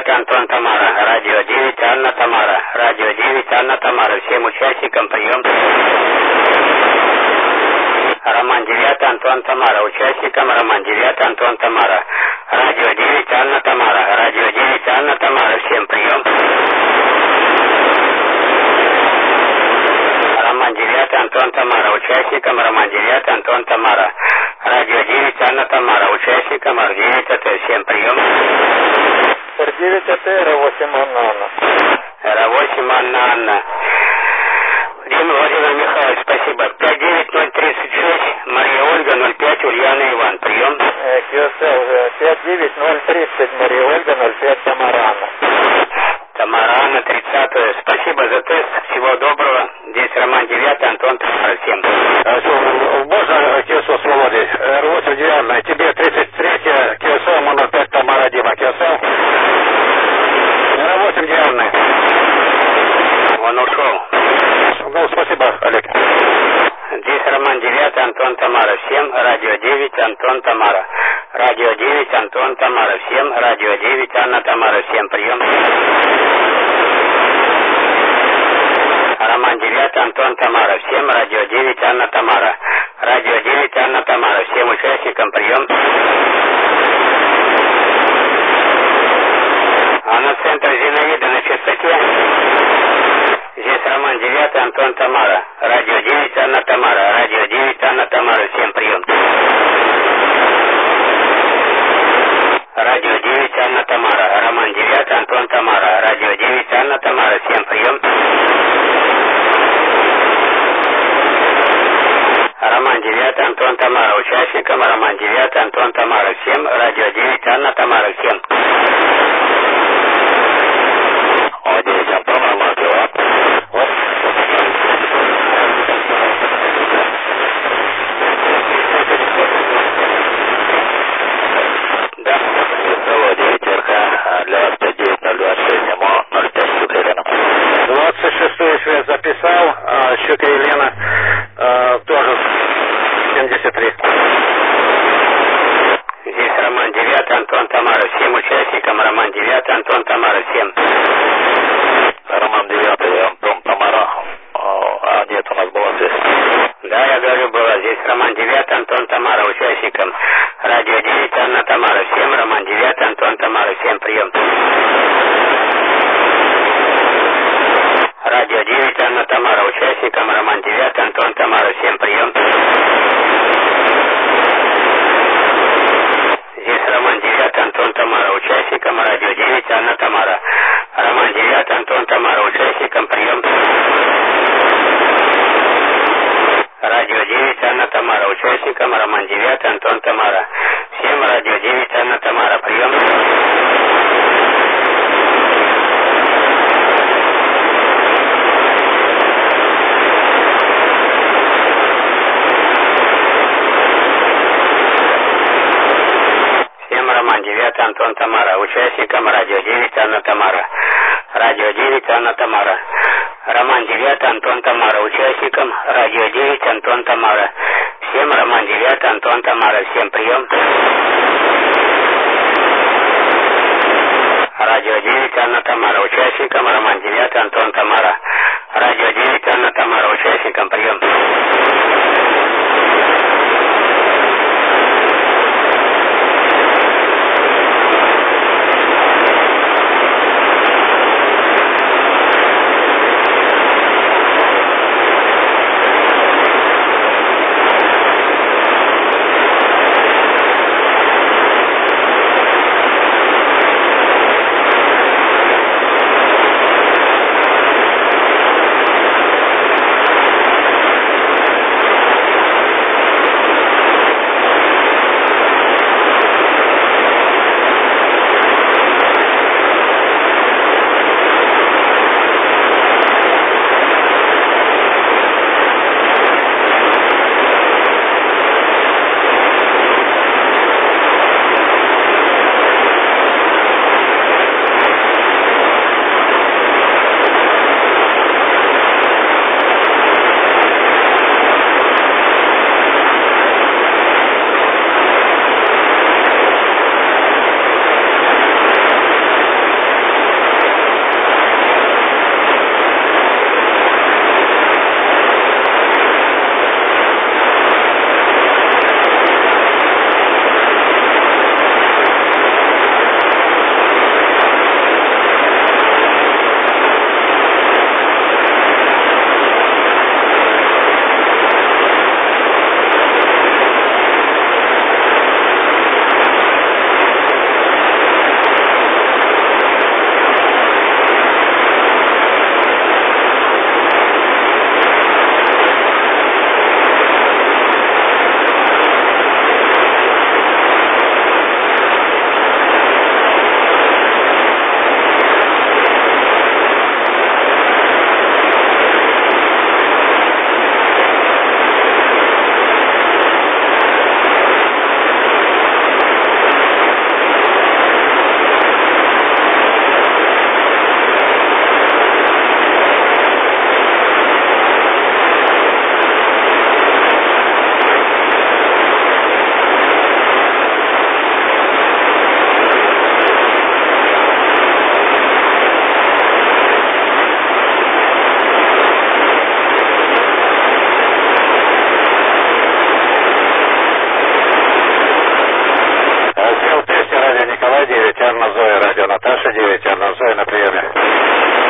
9 Антон Тамара, радио 9 Анна Тамара, радио 9 Анна Тамара, всем участникам прием. Роман 9 Антон Тамара, участникам Роман 9 Антон Тамара, радио 9 Анна Тамара, радио 9 Анна Тамара, всем прием. Роман 9 Антон Тамара, участникам Роман 9 Антон Тамара, радио 9 Анна Тамара, участникам Р9 АТ, всем прием. Р9 АТ, Р8 Анна Анна. Р8 Анна Анна. Владимир Михайлович, спасибо. 59036, Мария Ольга, 05, Ульяна Иван, прием. QSL 59030, Мария Ольга, 05, Тамара Анна. Тамара Анна, 30. Спасибо за тест. Всего доброго. Здесь Роман 9, Антон Тамара, всем. Можно QSL свободы? Р8 Диана, тебе 33, QSL 05, Тамара Дима, QSL. Р8 Диана. Он ушел. Ну, спасибо, Олег. Здесь Роман 9, Антон Тамара, всем. Радио 9, Антон Тамара. Радио 9, Антон Тамара, всем. Радио 9, Анна Тамара, всем. Прием. Роман 9, Антон Тамара, всем. Радио 9, Анна Тамара. Радио 9, Анна Тамара, всем участникам. Прием. Анна, центр Зинаида на частоте. Здесь Роман 9, Антон Тамара. Радио 9, Анна Тамара. Радио 9, Анна Тамара. Всем прием. Радио 9, Анна Тамара. Роман 9, Антон Тамара. Радио 9, Анна Тамара. Всем прием. Роман 9, Антон Тамара. Участникам Роман 9, Антон Тамара. Всем. Радио 9, Анна Тамара. Всем. Записал, Щука Елена, тоже 73. Здесь Роман 9, Антон Тамара, всем участникам Роман 9, Антон Тамара, всем. Роман 9, Антон Тамара, а нет, у нас была здесь. Да, я говорю, была здесь Роман 9, Антон Тамара, участникам радио 9, Анна Тамара, всем. Роман 9, Антон Тамара, всем. Прием. Радио 9, Анна Тамара, участникам Роман 9, Антон Тамара, всем. Прием. Здесь Роман 9, Антон Тамара, участникам радио 9, Анна Тамара. Роман 9, Антон Тамара, участникам. Прием. Радио 9, Анна Тамара, участникам Роман 9, Антон Тамара. Всем. Радио 9, Анна Тамара. Прием. Роман 9, Антон Тамара, участникам радио 9, Анна Тамара. Радио 9, Анна Тамара. Роман 9, Антон Тамара, участникам радио 9, Антон Тамара. Всем. Роман 9, Антон Тамара, всем. Прием. Радио 9, Анна Тамара, участникам Роман 9, Антон Тамара. Радио 9, Анна Тамара, участникам. Прием. Тамара 9, Анна Зоя, радио Наташа 9, Анна Зоя на приеме.